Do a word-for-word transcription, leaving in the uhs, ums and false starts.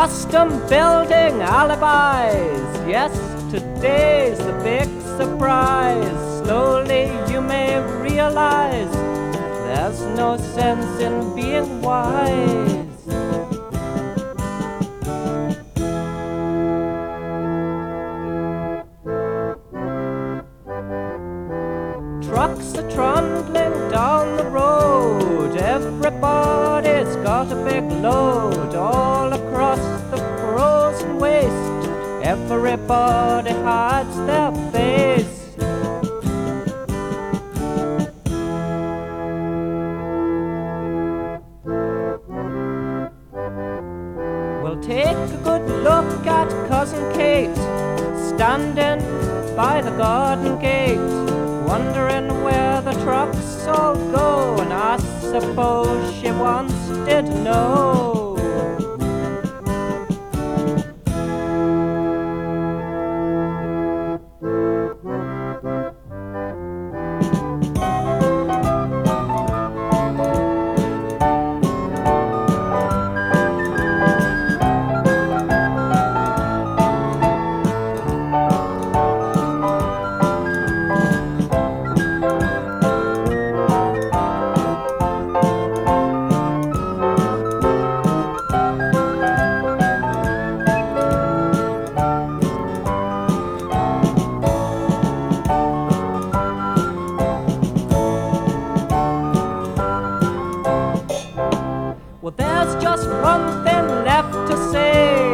custom building alibis. Yes, today's the big surprise. Slowly you may realize there's no sense in being wise. Trucks are trundling down the road. Everybody's got a big load all across the frozen waste. Everybody hides their face. Well, take a good look at Cousin Kate, standing by the garden gate, wondering where the trucks all go, and I suppose she once did know. Well, there's just one thing left to say.